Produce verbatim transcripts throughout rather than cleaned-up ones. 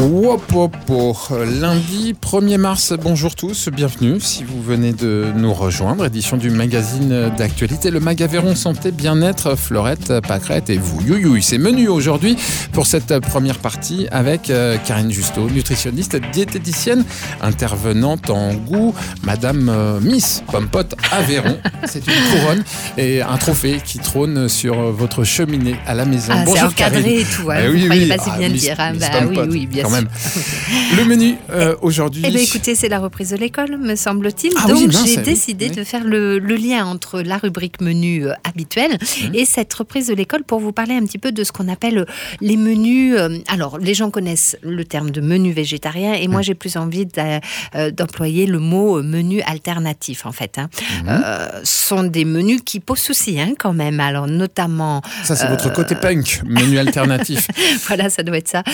Wop, wop, wop. Lundi premier mars, bonjour tous, bienvenue si vous venez de nous rejoindre, édition du magazine d'actualité, le Mag Aveyron Santé Bien-être, Fleurette, Pâquerette et vous. Youyoui, c'est menu aujourd'hui pour cette première partie avec euh, Karine Justeau, nutritionniste, diététicienne, intervenante en goût, Madame euh, Miss Pompote Aveyron. C'est une couronne et un trophée qui trône sur votre cheminée à la maison. Ah, bonjour c'est encadré Karine. et tout, hein, Eh vous oui, croyez oui. pas si Ah, bien le Miss- dire. Hein, Miss bah, oui, Pompote, oui, bien quand sûr. même. Le menu euh, aujourd'hui. Eh bien, écoutez, c'est la reprise de l'école, me semble-t-il. Ah Donc, oui, mince, j'ai oui, décidé oui. de faire le, le lien entre la rubrique menu euh, habituelle Mmh. et cette reprise de l'école pour vous parler un petit peu de ce qu'on appelle euh, les menus. euh, alors, les gens connaissent le terme de menu végétarien et moi, Mmh. j'ai plus envie d'a- euh, d'employer le mot euh, menu alternatif, en fait. Hein. Mmh. Euh, ce sont des menus qui posent souci, hein, quand même. Alors, notamment... Ça, c'est euh, votre côté punk, menu alternatif. Voilà, ça doit être ça.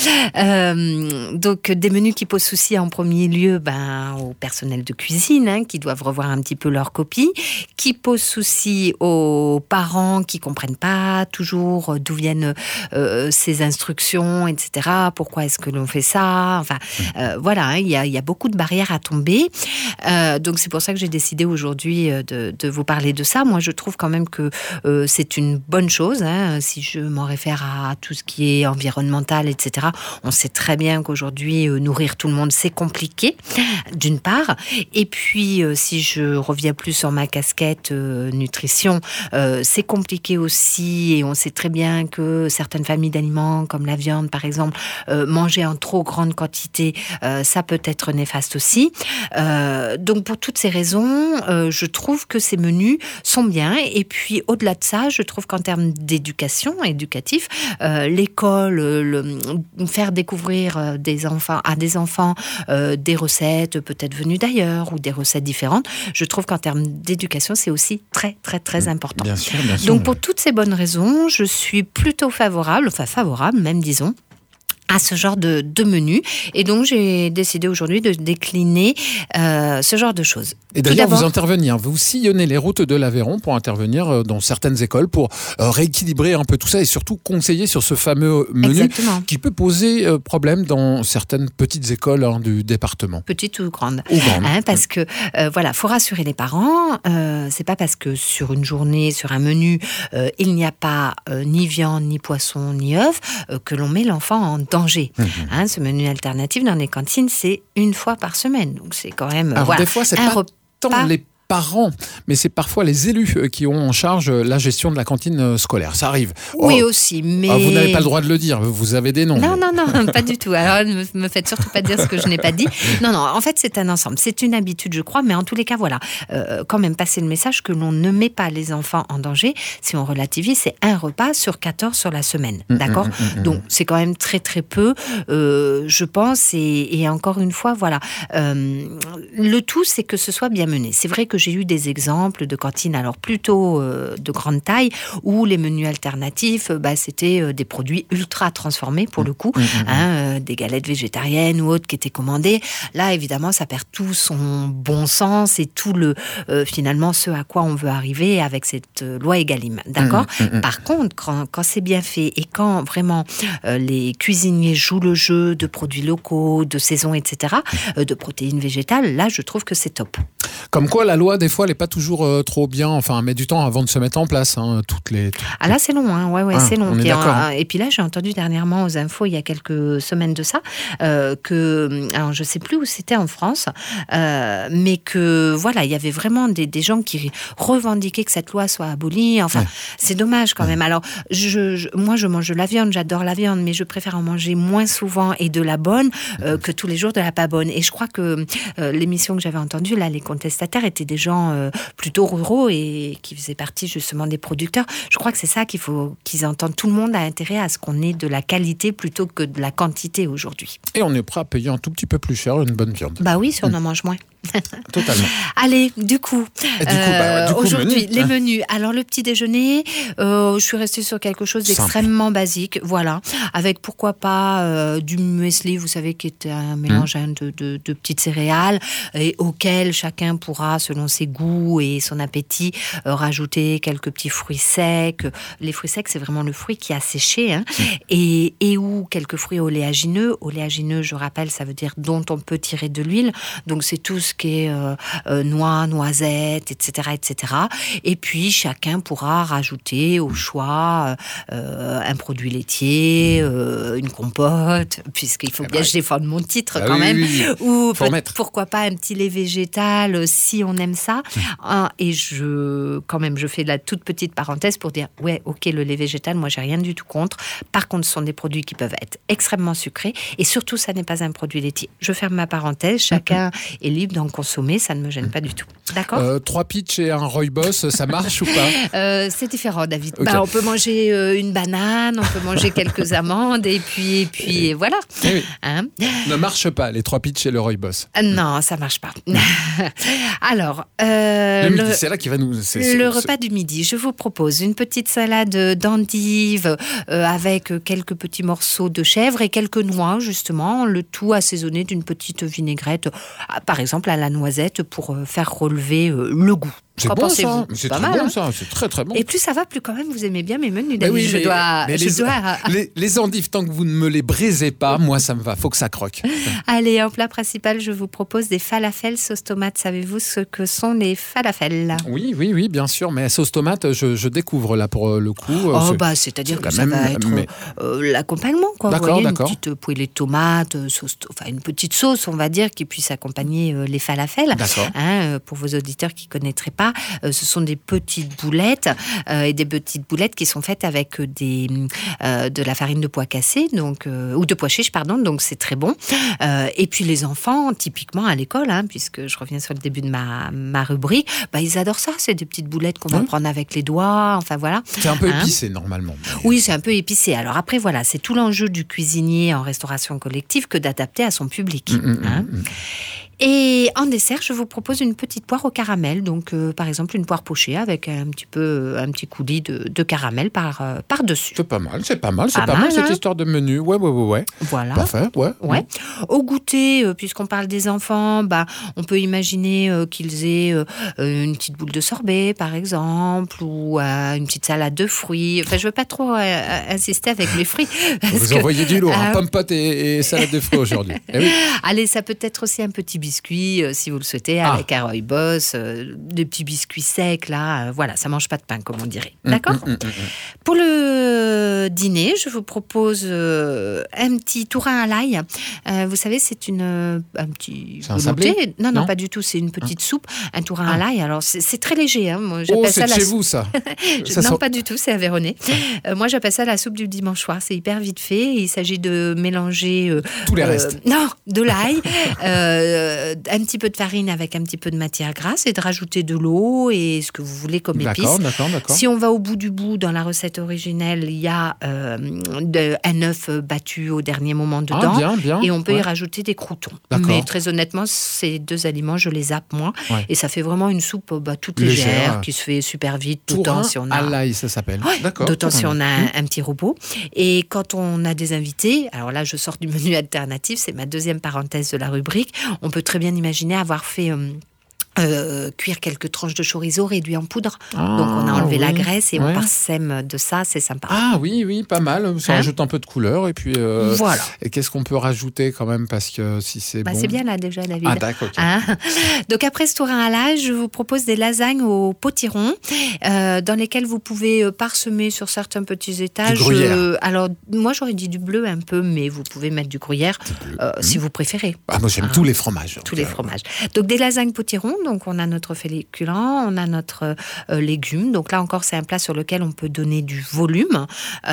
Euh, donc, des menus qui posent souci en premier lieu ben, au personnel de cuisine, hein, qui doivent revoir un petit peu leur copie, qui posent souci aux parents qui comprennent pas toujours d'où viennent euh, ces instructions, et cetera. Pourquoi est-ce que l'on fait ça? Enfin, euh, voilà, hein, il y a, il y a beaucoup de barrières à tomber. Euh, donc, c'est pour ça que j'ai décidé aujourd'hui euh, de, de vous parler de ça. Moi, je trouve quand même que euh, c'est une bonne chose, hein, si je m'en réfère à tout ce qui est environnemental, et cetera. On sait très bien qu'aujourd'hui, euh, nourrir tout le monde, c'est compliqué, d'une part. Et puis, euh, si je reviens plus sur ma casquette euh, nutrition, euh, c'est compliqué aussi. Et on sait très bien que certaines familles d'aliments, comme la viande, par exemple, euh, manger en trop grande quantité, euh, ça peut être néfaste aussi. Euh, donc, pour toutes ces raisons, euh, je trouve que ces menus sont bien. Et puis, au-delà de ça, je trouve qu'en termes d'éducation, éducatif, euh, l'école, le, le- faire découvrir euh, des enfants, à des enfants euh, des recettes peut-être venues d'ailleurs ou des recettes différentes, je trouve qu'en termes d'éducation, c'est aussi très, très, très important. Bien sûr, bien sûr. Donc, pour toutes ces bonnes raisons, je suis plutôt favorable, enfin favorable même, disons, à ce genre de, de menu. Et donc, j'ai décidé aujourd'hui de décliner euh, ce genre de choses. Et Tout d'ailleurs, vous d'abord- intervenir, vous sillonnez les routes de l'Aveyron pour intervenir euh, dans certaines écoles pour euh, rééquilibrer un peu tout ça et surtout conseiller sur ce fameux menu Exactement. qui peut poser euh, problème dans certaines petites écoles hein, du département. Petite ou grande. Ou grande. Hein, parce que euh, voilà, faut rassurer les parents. Euh, c'est pas parce que sur une journée, sur un menu, euh, il n'y a pas euh, ni viande, ni poisson, ni œufs euh, que l'on met l'enfant en danger. Mmh. Hein, ce menu alternatif dans les cantines, c'est une fois par semaine. Donc c'est quand même. Alors, voilà, des fois, c'est un pas repas. tant les parents, mais c'est parfois les élus euh, qui ont en charge euh, la gestion de la cantine euh, scolaire. Ça arrive. Oui Oh, aussi, mais. ah, vous n'avez pas le droit de le dire, vous avez des noms. Non, mais- non, non, pas du tout. Alors, ne me faites surtout pas dire ce que je n'ai pas dit. Non, non, en fait, c'est un ensemble. C'est une habitude, je crois, mais en tous les cas, voilà. Euh, quand même passer le message que l'on ne met pas les enfants en danger. Si on relativise, c'est un repas sur quatorze sur la semaine. Mmh, D'accord mmh, mmh, mmh. Donc, c'est quand même très, très peu, euh, je pense. Et, et encore une fois, voilà. Euh, le tout, c'est que ce soit bien mené. C'est vrai que j'ai eu des exemples de cantines, alors plutôt euh, de grande taille, où les menus alternatifs, euh, bah, c'était euh, des produits ultra transformés pour le coup, Mmh, mmh, hein, euh, des galettes végétariennes ou autres qui étaient commandées. Là, évidemment, ça perd tout son bon sens et tout le euh, finalement ce à quoi on veut arriver avec cette euh, loi Egalim. D'accord. Mmh, mmh, mmh. Par contre, quand, quand c'est bien fait et quand vraiment euh, les cuisiniers jouent le jeu de produits locaux, de saison, et cetera, euh, de protéines végétales, là, je trouve que c'est top. Comme quoi, la loi, des fois, elle n'est pas toujours euh, trop bien. Enfin, elle met du temps avant de se mettre en place. Hein, toutes les. toutes- Ah là, c'est long, hein. ouais, ouais, Ah, c'est long. on est Puis, d'accord, euh, hein. Et puis là, j'ai entendu dernièrement aux infos, il y a quelques semaines de ça, euh, que, alors je sais plus où c'était en France, euh, mais que voilà, il y avait vraiment des, des gens qui revendiquaient que cette loi soit abolie. Enfin, Ouais. c'est dommage quand même. Alors, je, je- moi, je mange de la viande, j'adore la viande, mais je préfère en manger moins souvent et de la bonne euh, que tous les jours de la pas bonne. Et je crois que euh, l'émission que j'avais entendue, là, les contestataires étaient des gens euh, plutôt ruraux et qui faisaient partie justement des producteurs. Je crois que c'est ça qu'il faut qu'ils entendent. Tout le monde a intérêt à ce qu'on ait de la qualité plutôt que de la quantité aujourd'hui. Et on est prêt à payer un tout petit peu plus cher une bonne viande. Bah oui, si on en mange moins. Totalement. Allez, du coup, Et du coup, bah, du coup, aujourd'hui, menu, les hein. menus. Alors, le petit déjeuner, euh, je suis restée sur quelque chose d'extrêmement Simple. basique, voilà, avec pourquoi pas euh, du muesli, vous savez, qui est un mélange mmh. de, de, de petites céréales, et auquel chacun pourra, selon ses goûts et son appétit, euh, rajouter quelques petits fruits secs. Les fruits secs, c'est vraiment le fruit qui a séché, hein, mmh. et, et ou quelques fruits oléagineux. Oléagineux, je rappelle, ça veut dire dont on peut tirer de l'huile. Donc, c'est tout ce qui est euh, euh, noix, noisettes, et cetera, et cetera. Et puis, chacun pourra rajouter au choix euh, un produit laitier, euh, une compote, puisqu'il faut eh bien que je défende mon titre ah quand oui, même, oui, oui. ou pourquoi pas un petit lait végétal si on aime ça. Mmh. Et je, quand même, je fais la toute petite parenthèse pour dire, ouais, ok, le lait végétal, moi, j'ai rien du tout contre. Par contre, ce sont des produits qui peuvent être extrêmement sucrés, et surtout, ça n'est pas un produit laitier. Je ferme ma parenthèse, chacun mmh. est libre d'en consommer, ça ne me gêne pas du tout. D'accord ? euh, Trois pitchs et un rooibos, ça marche ou pas ? euh, C'est différent, David. Okay. Bah, on peut manger euh, une banane, on peut manger quelques amandes, et puis, et puis et voilà. Eh oui. Hein ? Ne marche pas, les trois pitchs et le rooibos. Euh, non, ça marche pas. Alors, euh, le midi, le, c'est là qui va nous... C'est, le c'est, repas c'est... du midi, je vous propose une petite salade d'endives euh, avec quelques petits morceaux de chèvre et quelques noix, justement, le tout assaisonné d'une petite vinaigrette, par exemple à la noisette, pour faire relever euh, le goût. C'est bon ça, c'est pas très mal, bon hein. ça, c'est très très bon. Et plus ça va, plus quand même vous aimez bien mes menus, David. Oui, je mais, dois, mais je les, dois... les, les endives, tant que vous ne me les brisez pas, moi ça me va, faut que ça croque. Allez, en plat principal, je vous propose des falafels sauce tomate. Savez-vous ce que sont les falafels ? Oui, oui, oui, bien sûr, mais sauce tomate, je, je découvre là pour le coup. Oh c'est, bah, c'est-à-dire c'est que ça même, va être mais... euh, l'accompagnement, quoi. D'accord, vous voyez, d'accord. Une petite poêlée de tomates, sauce, enfin une petite sauce, on va dire, qui puisse accompagner euh, les falafels. D'accord. Hein, pour vos auditeurs qui connaîtraient pas, euh, ce sont des petites boulettes euh, et des petites boulettes qui sont faites avec des euh, de la farine de pois cassé, donc euh, ou de pois chiches, pardon. Donc c'est très bon. Euh, et puis les enfants, typiquement à l'école, hein, puisque je reviens sur le début de ma ma rubrique, bah ils adorent ça. C'est des petites boulettes qu'on va mmh. prendre avec les doigts. Enfin voilà. C'est un peu hein. épicé normalement. Mais... Oui, c'est un peu épicé. Alors après voilà, c'est tout l'enjeu du cuisinier en restauration collective que d'adapter à son public. Mmh, hein. mmh, mmh. Et en dessert, je vous propose une petite poire au caramel. Donc, euh, par exemple, une poire pochée avec un petit peu, un petit coulis de, de caramel par, euh, par-dessus. C'est pas mal, c'est pas mal, c'est pas, pas mal, mal hein. cette histoire de menu. Ouais, ouais, ouais, ouais. Voilà. Parfait, ouais. Ouais. ouais. Au goûter, euh, puisqu'on parle des enfants, bah, on peut imaginer euh, qu'ils aient euh, une petite boule de sorbet, par exemple, ou euh, une petite salade de fruits. Enfin, je veux pas trop euh, insister avec les fruits. Vous que, envoyez du lourd, euh... hein, pommes-potes et, et salade de fruits aujourd'hui. Eh oui. Allez, ça peut être aussi un petit biscuit, euh, si vous le souhaitez, ah. avec un rooibos, euh, des petits biscuits secs, là. Euh, voilà, ça mange pas de pain, comme on dirait. D'accord ? mmh, mmh, mmh. Pour le dîner, je vous propose euh, un petit tourin à l'ail. Euh, vous savez, c'est une un petit c'est un sablé ? Non, non, non, pas du tout. C'est une petite ah. soupe, un tourin ah. à l'ail. Alors, c'est, c'est très léger. Hein. Moi, oh, c'est ça de chez la... vous, ça, je... ça Non, sent... pas du tout. C'est aveyronais. Euh, moi, j'appelle ça la soupe du dimanche soir. C'est hyper vite fait. Il s'agit de mélanger... Euh, tous les euh, restes. Non, de l'ail, euh, un petit peu de farine avec un petit peu de matière grasse et de rajouter de l'eau et ce que vous voulez comme épices. D'accord, d'accord, d'accord. Si on va au bout du bout, dans la recette originelle, il y a euh, de, un œuf battu au dernier moment dedans. Ah, bien, bien. Et on peut ouais. y rajouter des croûtons. D'accord. Mais très honnêtement, ces deux aliments, je les zappe moins. Ouais. Et ça fait vraiment une soupe bah, toute légère, légère, qui se fait super vite. D'autant si on a... à l'ail, ça s'appelle. Ouais, d'accord. D'autant si on a un, mmh. un petit robot. Et quand on a des invités, alors là, je sors du menu alternatif, c'est ma deuxième parenthèse de la rubrique. On peut très bien imaginer avoir fait... Euh, Euh, cuire quelques tranches de chorizo réduit en poudre. Ah, donc on a enlevé oui. la graisse et ouais. on parsème de ça, c'est sympa. Ah oui, oui, pas mal. Ça hein rajoute un peu de couleur et puis. Euh, voilà. Et qu'est-ce qu'on peut rajouter quand même parce que si c'est bah, bon. C'est bien là déjà, David. Ah d'accord. Okay. Hein donc après ce tourin à l'ail, je vous propose des lasagnes au potiron euh, dans lesquelles vous pouvez parsemer sur certains petits étages. Du gruyère. Euh, alors moi j'aurais dit du bleu un peu, mais vous pouvez mettre du gruyère euh, mmh. si vous préférez. Ah moi j'aime hein tous les fromages. Tous les fromages. Donc des lasagnes potiron, Donc, on a notre féculent, on a notre euh, légume. Donc, là encore, c'est un plat sur lequel on peut donner du volume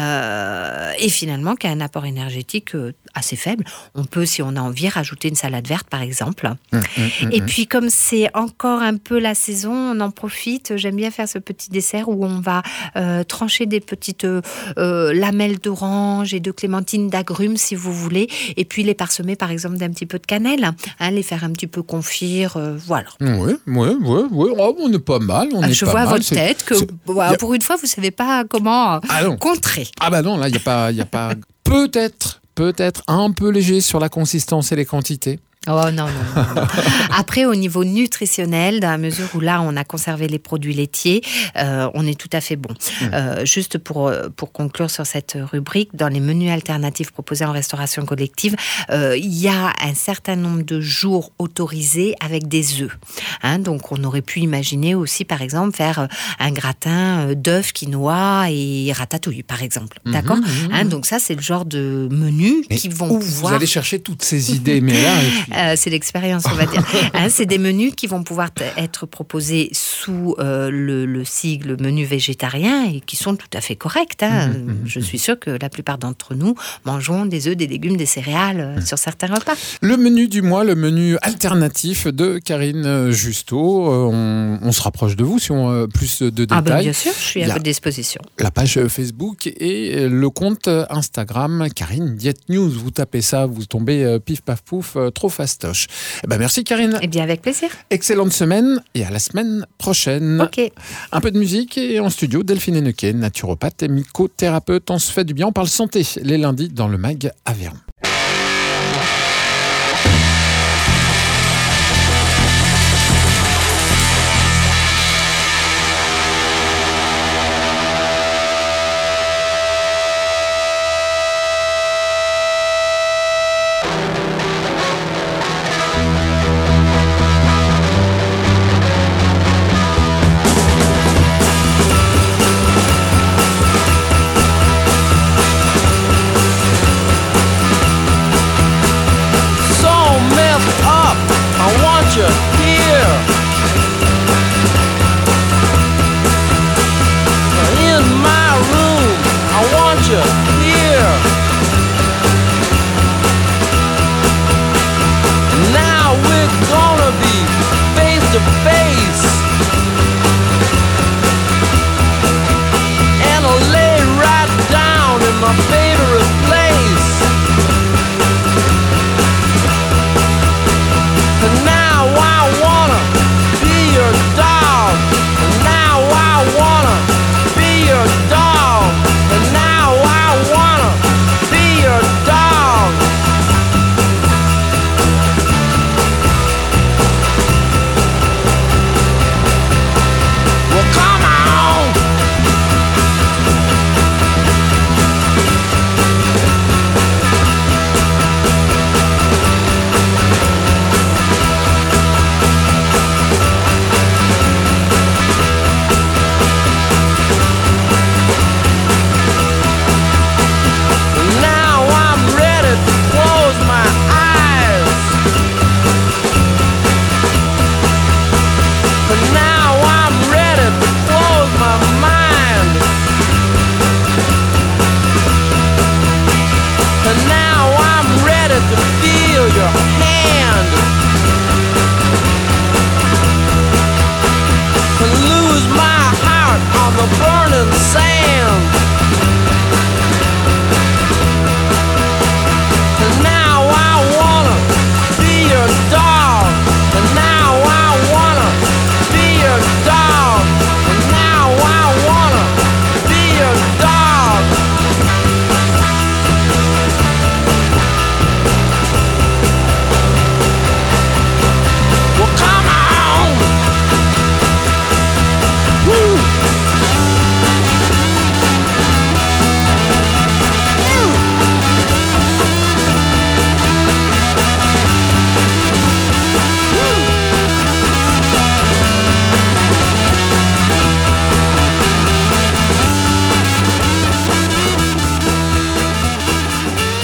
euh, et finalement, qui a un apport énergétique euh, assez faible. On peut, si on a envie, rajouter une salade verte, par exemple. Mmh, mmh, et mmh. puis, comme c'est encore un peu la saison, on en profite. J'aime bien faire ce petit dessert où on va euh, trancher des petites euh, lamelles d'orange et de clémentine, d'agrumes, si vous voulez, et puis les parsemer, par exemple, d'un petit peu de cannelle, hein, les faire un petit peu confire, euh, voilà. Oui, oui, oui, oui. Oh, on est pas mal, on ah, est Je pas vois à mal. votre tête que, voilà, a... pour une fois, vous savez pas comment ah, contrer. Ah bah non, là, il y a pas, il y a pas. Peut-être, peut-être un peu léger sur la consistance et les quantités. Oh non, non, non, non. Après, au niveau nutritionnel, dans la mesure où là, on a conservé les produits laitiers, euh, on est tout à fait bon. Mmh. Euh, juste pour, pour conclure sur cette rubrique, dans les menus alternatifs proposés en restauration collective, euh, il y a un certain nombre de jours autorisés avec des œufs. Hein, donc, on aurait pu imaginer aussi, par exemple, faire un gratin d'œufs, quinoa et ratatouille, par exemple. Mmh, D'accord mmh. Hein, donc ça, c'est le genre de menus qui vont où pouvoir... Vous allez chercher toutes ces idées, mais là... Euh, c'est l'expérience, on va dire. Hein, c'est des menus qui vont pouvoir t- être proposés sous euh, le, le sigle menu végétarien et qui sont tout à fait corrects. Hein. Mmh, mmh, Je suis sûre que la plupart d'entre nous mangeront des œufs, des légumes, des céréales euh, mmh. sur certains repas. Le menu du mois, le menu alternatif de Karine Justeau. Euh, on, on se rapproche de vous si on a plus de détails. Ah ben bien sûr, je suis à votre disposition. La page Facebook et le compte Instagram Karine Diet News. Vous tapez ça, vous tombez euh, pif paf pouf, euh, trop fastoche. Eh ben merci Karine. Eh bien avec plaisir. Excellente semaine et à la semaine prochaine. Ok. Un peu de musique et en studio Delphine Hennequet, naturopathe et mycothérapeute. On se fait du bien, on parle santé les lundis dans le Mag Aveyron.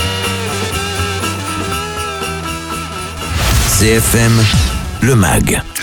C F M, le Mag.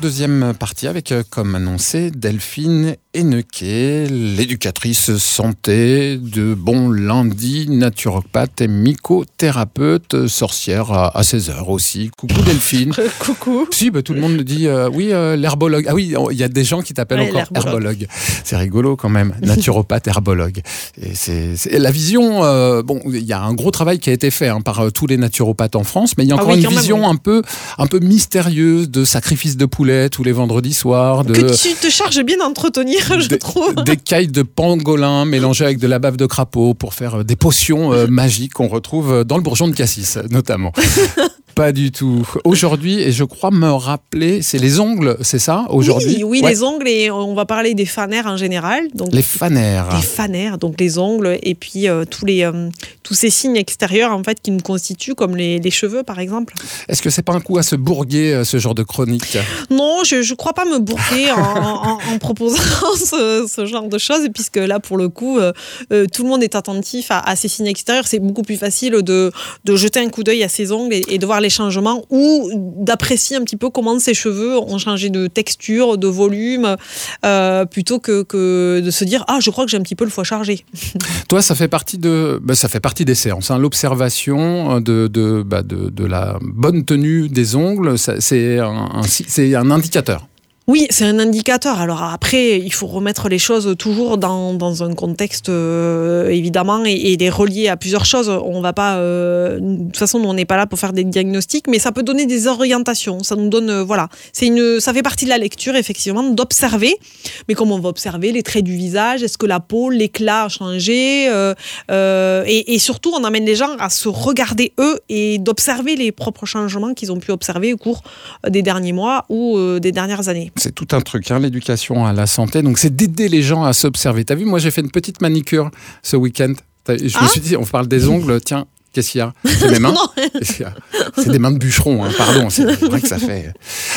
Deuxième partie avec, comme annoncé, Delphine Hennequet, l'éducatrice santé de Bon Lundi, naturopathe et mycothérapeute, sorcière à, à seize heures aussi. Coucou Delphine. Coucou. Si, bah, tout le monde me dit, euh, oui, euh, l'herbologue. Ah oui, il y a des gens qui t'appellent ouais, encore herbologue. C'est rigolo quand même, naturopathe, herbologue. Et c'est, c'est la vision, euh, bon, il y a un gros travail qui a été fait hein, par euh, tous les naturopathes en France, mais il y a encore ah oui, une vision même, oui. un, peu, un peu mystérieuse de sacrifice de poulet tous les vendredis soirs. De, que tu te charges bien d'entretenir, je des, trouve. Des cailles de pangolin mélangées avec de la bave de crapaud pour faire des potions euh, magiques qu'on retrouve dans le bourgeon de cassis, notamment. Pas du tout. Aujourd'hui, et je crois me rappeler, c'est les ongles, c'est ça, aujourd'hui? Oui, oui ouais. Les ongles, et on va parler des fanères en général. Donc, les fanères. Les fanères, donc les ongles, et puis euh, tous, les, euh, tous ces signes extérieurs en fait, qui nous constituent, comme les, les cheveux, par exemple. Est-ce que c'est pas un coup à se bourguer, ce genre de chronique? Non, je ne crois pas me bourguer en, en, en proposant ce, ce genre de choses, puisque là, pour le coup, euh, euh, tout le monde est attentif à, à ces signes extérieurs. C'est beaucoup plus facile de, de jeter un coup d'œil à ses ongles et, et de voir les changements ou d'apprécier un petit peu comment ses cheveux ont changé de texture, de volume, euh, plutôt que, que de se dire « Ah, je crois que j'ai un petit peu le foie chargé ». Toi, ça fait partie, de, bah, ça fait partie des séances. Hein. L'observation de, de, bah, de, de la bonne tenue des ongles, ça, c'est, un, un, c'est un indicateur. Oui, c'est un indicateur. Alors après, il faut remettre les choses toujours dans, dans un contexte, euh, évidemment, et, et les relier à plusieurs choses. On va pas, euh, de toute façon, on n'est pas là pour faire des diagnostics, mais ça peut donner des orientations. Ça nous donne, euh, voilà, c'est une, ça fait partie de la lecture, effectivement, d'observer. Mais comme on va observer les traits du visage, est-ce que la peau, l'éclat a changé, euh, euh, et, et surtout, on amène les gens à se regarder eux et d'observer les propres changements qu'ils ont pu observer au cours des derniers mois ou euh, des dernières années. C'est tout un truc, hein, l'éducation à la santé. Donc, c'est d'aider les gens à s'observer. T'as vu, moi, j'ai fait une petite manicure ce week-end. Je ah me suis dit, on parle des ongles, tiens, qu'est-ce qu'il y a? C'est mes mains. C'est des mains de bûcheron, hein, pardon. C'est vrai que ça fait...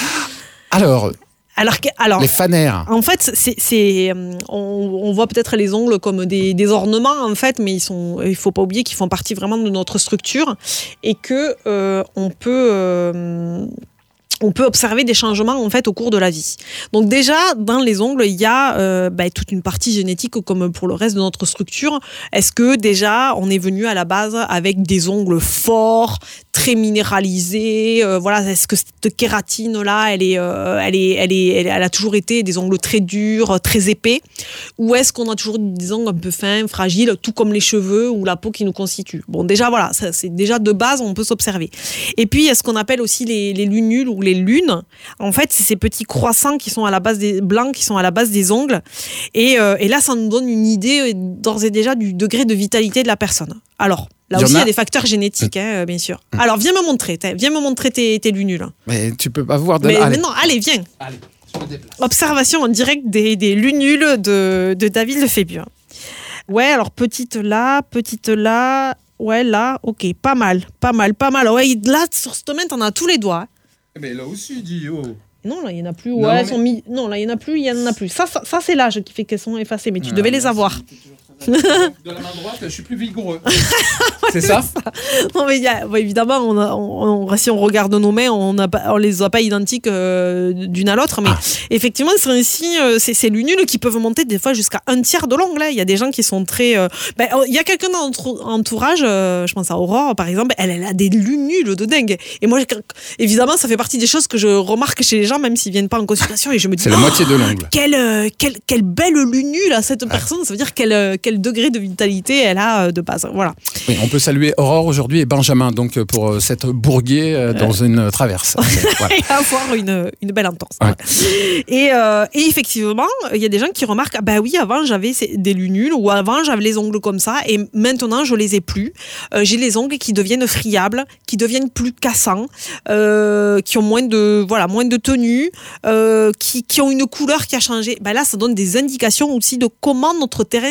Alors... Alors, alors, les fanères. En fait, c'est, c'est, on, on voit peut-être les ongles comme des, des ornements, en fait, mais ils sont, il ne faut pas oublier qu'ils font partie vraiment de notre structure et qu'on euh, peut... Euh, on peut observer des changements en fait au cours de la vie. Donc déjà, dans les ongles, il y a euh, bah, toute une partie génétique comme pour le reste de notre structure. Est-ce que déjà, on est venu à la base avec des ongles forts, très minéralisés, euh, voilà, est-ce que cette kératine-là, elle, est, euh, elle, est, elle, est, elle, elle a toujours été des ongles très durs, très épais, ou est-ce qu'on a toujours des ongles un peu fins, fragiles, tout comme les cheveux ou la peau qui nous constitue? Bon, déjà, voilà, ça, c'est déjà de base, on peut s'observer. Et puis, il y a ce qu'on appelle aussi les, les lunules ou les lunes. En fait, c'est ces petits croissants qui sont à la base des blancs, qui sont à la base des ongles. Et, euh, et là, ça nous donne une idée d'ores et déjà du degré de vitalité de la personne. Alors, là il aussi, il y a des facteurs génétiques, hein, bien sûr. Alors, viens me montrer, viens me montrer tes, tes lunules. Mais tu peux pas voir de mais, là. Mais non, allez, viens. Allez, je me déplace. Observation en direct des, des lunules de, de David Lefébure. Ouais, alors petite là, petite là. Ouais, là, ok, pas mal, pas mal, pas mal. Ouais, là, sur cette main, t'en as tous les doigts. Mais là aussi, dis oh. Non, là, il n'y en a plus. Ouais, non, elles mais... sont mis... non, là, il n'y en a plus, il n'y en a plus. Ça, ça, ça, c'est l'âge qui fait qu'elles sont effacées, mais tu ah, devais les avoir. De la main droite, je suis plus vigoureux. C'est ça, ça Non, mais y a, ouais, évidemment, on a, on, on, si on regarde nos mains, on ne les a pas identiques euh, d'une à l'autre. Mais ah. effectivement, c'est ainsi, euh, c'est ces lunules qui peuvent monter des fois jusqu'à un tiers de l'ongle. Il y a des gens qui sont très. Il euh, ben, y a quelqu'un dans notre entourage, euh, je pense à Aurore, par exemple, elle, elle a des lunules de dingue. Et moi, évidemment, ça fait partie des choses que je remarque chez les gens, même s'ils ne viennent pas en consultation. Et je me dis, c'est la oh, moitié de l'ongle. Quelle, euh, quelle, quelle belle lunule à cette ah. personne. Ça veut dire qu'elle. Quel degré de vitalité elle a de base. Voilà. Oui, on peut saluer Aurore aujourd'hui et Benjamin donc pour cette bourguée dans euh. une traverse. Voilà. Et avoir une, une belle entente. Ouais. Et, euh, et effectivement, il y a des gens qui remarquent, ah bah oui, avant j'avais des lunules ou avant j'avais les ongles comme ça et maintenant je les ai plus. Euh, j'ai les ongles qui deviennent friables, qui deviennent plus cassants, euh, qui ont moins de, voilà, moins de tenue, euh, qui, qui ont une couleur qui a changé. Bah là, ça donne des indications aussi de comment notre terrain s'est modifié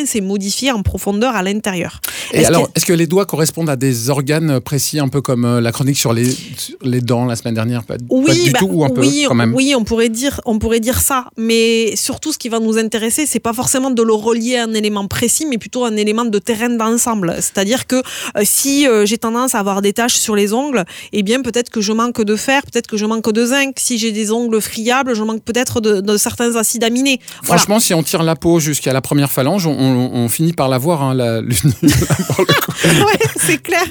modifier en profondeur à l'intérieur. Et est-ce alors, que... est-ce que les doigts correspondent à des organes précis, un peu comme la chronique sur les, sur les dents la semaine dernière? Pas, oui, pas du bah, tout, ou un oui, peu quand même? Oui, on pourrait dire, on pourrait dire ça. Mais surtout, ce qui va nous intéresser, c'est pas forcément de le relier à un élément précis, mais plutôt un élément de terrain d'ensemble. C'est-à-dire que euh, si euh, j'ai tendance à avoir des taches sur les ongles, eh bien peut-être que je manque de fer, peut-être que je manque de zinc. Si j'ai des ongles friables, je manque peut-être de, de certains acides aminés. Franchement, voilà. Si on tire la peau jusqu'à la première phalange, on, on, on finit par la voir, hein, la lunule. Ouais, c'est clair.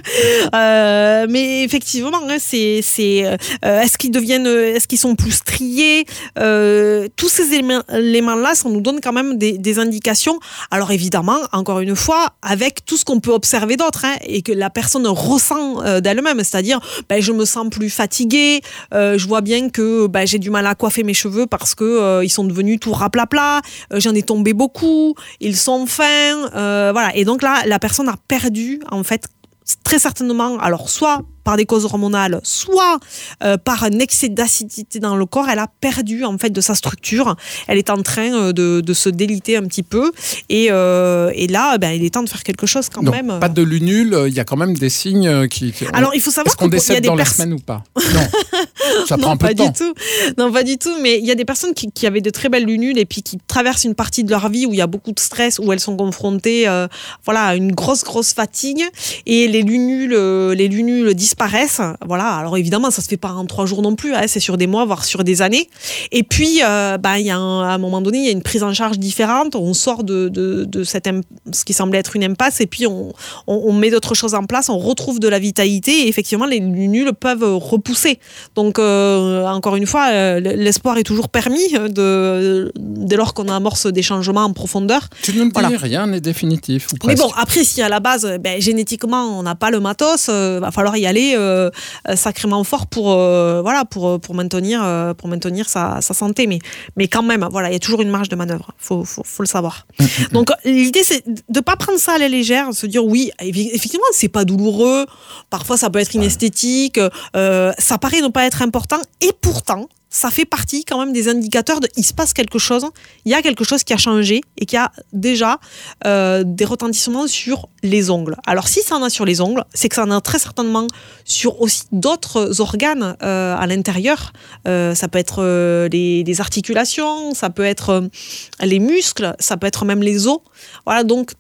Euh, mais effectivement, hein, c'est, c'est, euh, est-ce qu'ils deviennent, est-ce qu'ils sont plus striés? euh, Tous ces éléments, éléments-là, ça nous donne quand même des, des indications. Alors évidemment, encore une fois, avec tout ce qu'on peut observer d'autre, hein, et que la personne ressent euh, d'elle-même, c'est-à-dire, ben, je me sens plus fatiguée, euh, je vois bien que ben, j'ai du mal à coiffer mes cheveux parce que euh, ils sont devenus tout raplapla, euh, j'en ai tombé beaucoup, ils sont fins, euh, voilà. Et donc là, la personne a perdu, en fait, très certainement, alors soit par des causes hormonales, soit euh, par un excès d'acidité dans le corps, elle a perdu en fait de sa structure. Elle est en train de, de se déliter un petit peu, et, euh, et là, ben, il est temps de faire quelque chose quand Donc, même. Pas de lunule, il y a quand même des signes qui. qui alors, il faut savoir Est-ce qu'on décède dans pers- la semaine ou pas? Non, ça prend non, un peu pas de temps. Du tout. Non, pas du tout. Mais il y a des personnes qui, qui avaient de très belles lunules et puis qui traversent une partie de leur vie où il y a beaucoup de stress, où elles sont confrontées, euh, voilà, à une grosse, grosse fatigue, et les lunules, euh, les lunules disparaissent. Voilà. Alors évidemment, ça se fait pas en trois jours non plus. Hein, c'est sur des mois, voire sur des années. Et puis, euh, bah, il y a un, à un moment donné, il y a une prise en charge différente. On sort de, de, de cette imp- ce qui semblait être une impasse, et puis on, on, on met d'autres choses en place. On retrouve de la vitalité, et effectivement, les lunules peuvent repousser. Donc, euh, encore une fois, euh, l'espoir est toujours permis de, dès lors qu'on amorce des changements en profondeur. Tu nous le dis, voilà. Rien n'est définitif, ou Mais presque. bon, après, si à la base, ben, génétiquement, on n'a pas le matos, il euh, va falloir y aller euh, sacrément fort pour, euh, voilà, pour, pour maintenir, euh, pour maintenir sa, sa santé. Mais, mais quand même, voilà, il y a toujours une marge de manœuvre. Il faut, faut, faut le savoir. Donc, l'idée, c'est de ne pas prendre ça à la légère, se dire, oui, effectivement, c'est pas douloureux. Parfois, ça peut être inesthétique. Euh, ça paraît ne pas être important. Et pourtant, ça fait partie quand même des indicateurs de il se passe quelque chose, il y a quelque chose qui a changé et qui a déjà euh, des retentissements sur les ongles. Alors si ça en a sur les ongles, c'est que ça en a très certainement sur aussi d'autres organes euh, à l'intérieur. Euh, ça peut être euh, les, les articulations, ça peut être euh, les muscles, ça peut être même les os. Voilà, donc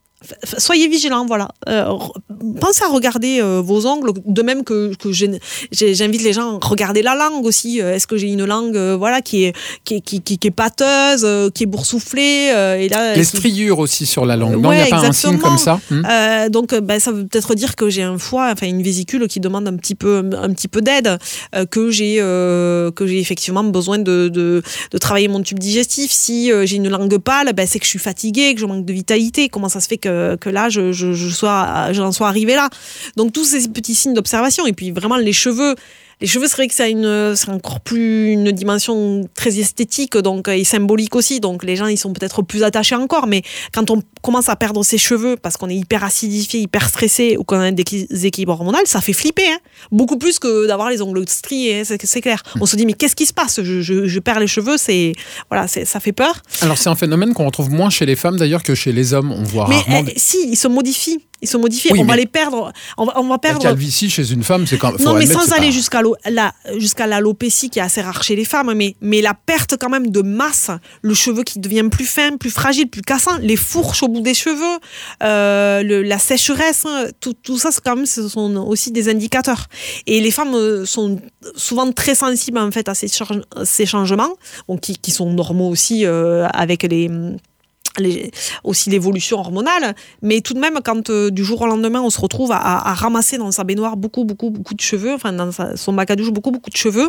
soyez vigilants, voilà. Euh, pensez à regarder euh, vos ongles, de même que, que j'ai, j'invite les gens à regarder la langue aussi. Euh, est-ce que j'ai une langue euh, voilà, qui, est, qui, qui, qui, qui est pâteuse, euh, qui est boursouflée euh, et là, Les qui... striures aussi sur la langue. Non, il ouais, n'y a pas exactement. un signe comme ça hmm euh, Donc, ben, ça veut peut-être dire que j'ai un foie, enfin une vésicule qui demande un petit peu, un petit peu d'aide, euh, que, j'ai, euh, que j'ai effectivement besoin de, de, de travailler mon tube digestif. Si euh, j'ai une langue pâle, ben, c'est que je suis fatiguée, que je manque de vitalité. Comment ça se fait que que là, je, je, je sois, j'en sois arrivée là. Donc, tous ces petits signes d'observation. Et puis, vraiment, les cheveux... Les cheveux, c'est vrai que ça a une, c'est encore plus une dimension très esthétique donc, et symbolique aussi. Donc, les gens, ils sont peut-être plus attachés encore. Mais quand on commence à perdre ses cheveux parce qu'on est hyper acidifié, hyper stressé ou qu'on a des déséquilibres hormonaux, ça fait flipper. Hein. Beaucoup plus que d'avoir les ongles striés, hein, c'est, c'est clair. On se dit, mais qu'est-ce qui se passe ? je, je, je perds les cheveux, c'est, voilà, c'est, ça fait peur. Alors, c'est un phénomène qu'on retrouve moins chez les femmes d'ailleurs que chez les hommes. On voit mais rarement... eh, des... si, ils se modifient. Ils se modifient. Oui, on mais... va les perdre. On va, on va perdre. La calvitie chez une femme, c'est quand même. Non, mais sans aller pas... jusqu'à, l'o... la... jusqu'à l'alopécie qui est assez rare chez les femmes, mais, mais la perte quand même de masse, le cheveu qui devient plus fin, plus fragile, plus cassant, les fourches au bout des cheveux, euh, le... la sécheresse, tout, tout ça, c'est quand même, ce sont aussi des indicateurs. Et les femmes sont souvent très sensibles en fait à ces, ch... ces changements, bon, qui, qui sont normaux aussi euh, avec les. Les, aussi l'évolution hormonale, mais tout de même quand euh, du jour au lendemain on se retrouve à, à, à ramasser dans sa baignoire beaucoup beaucoup beaucoup de cheveux, enfin dans sa, son bac à douche beaucoup beaucoup de cheveux,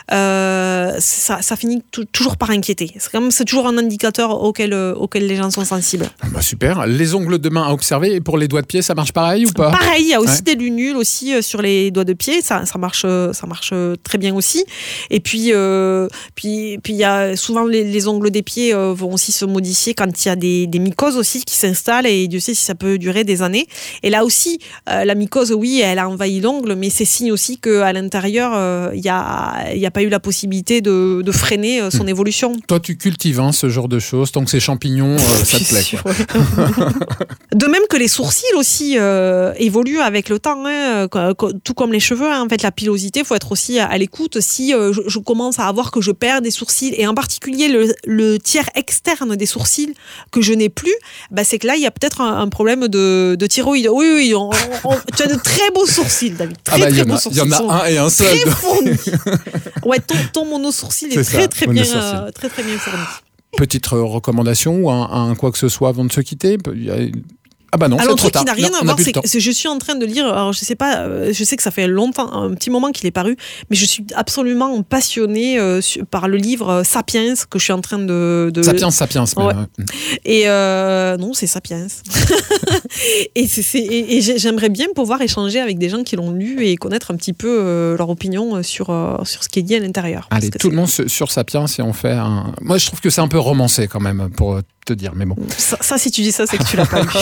euh, ça, ça finit t- toujours par inquiéter. C'est quand même c'est toujours un indicateur auquel euh, auquel les gens sont sensibles. Bah super. Les ongles de main à observer, et pour les doigts de pied, ça marche pareil ou pas ? Pareil, il y a aussi ouais. des lunules aussi euh, sur les doigts de pied, ça ça marche ça marche très bien aussi. Et puis euh, puis puis il y a souvent les, les ongles des pieds euh, vont aussi se modifier quand il y a a des, des mycoses aussi qui s'installent et Dieu sait si ça peut durer des années. Et là aussi, euh, la mycose, oui, elle a envahi l'ongle, mais c'est signe aussi qu'à l'intérieur, il euh, n'y a, y a pas eu la possibilité de, de freiner euh, son mmh. évolution. Toi, tu cultives hein, ce genre de choses, tant que c'est champignons, euh, ça te plaît. Sûr, ouais. De même que les sourcils aussi euh, évoluent avec le temps, hein, tout comme les cheveux. Hein. En fait, la pilosité, il faut être aussi à, à l'écoute. Si euh, je, je commence à avoir que je perds des sourcils, et en particulier le, le tiers externe des sourcils que je n'ai plus, bah, c'est que là, il y a peut-être un, un problème de, de thyroïde. Oui, oui, on, on, tu as de très beaux sourcils, David. Très, ah bah, très beaux sourcils. Il y en a un et un seul. Très fournis. Ouais, ton, ton mono-sourcil est, est très, ça, très, bien, euh, très, très bien fourni. Petite recommandation ou un, un quoi que ce soit avant de se quitter. Il y a... Ah bah non, alors, c'est trop tard. Qui n'a rien non, à voir, c'est que je suis en train de lire, alors je sais pas, euh, je sais que ça fait longtemps, un petit moment qu'il est paru, mais je suis absolument passionnée euh, par le livre Sapiens que je suis en train de... de... Sapiens, Sapiens. Ouais. Ouais. Et euh, non, c'est Sapiens. et, c'est, c'est, et, et j'aimerais bien pouvoir échanger avec des gens qui l'ont lu et connaître un petit peu euh, leur opinion sur, euh, sur ce qui est dit à l'intérieur. Allez, tout le monde sur Sapiens et on fait un... Moi, je trouve que c'est un peu romancé quand même pour te dire, mais bon. Ça, ça si tu dis ça, c'est que tu l'as pas lu.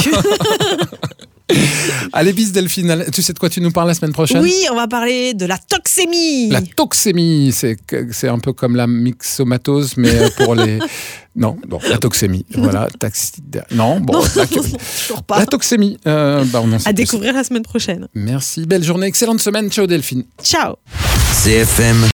Allez, bis Delphine, tu sais de quoi tu nous parles la semaine prochaine ? Oui, on va parler de la toxémie. La toxémie, c'est, c'est un peu comme la myxomatose, mais pour les... Non, bon, la toxémie, voilà. Taxi... Non, bon, non, la... toujours pas. La toxémie, euh, bah on en sait à plus. Découvrir la semaine prochaine. Merci, belle journée, excellente semaine, ciao Delphine. Ciao. C F M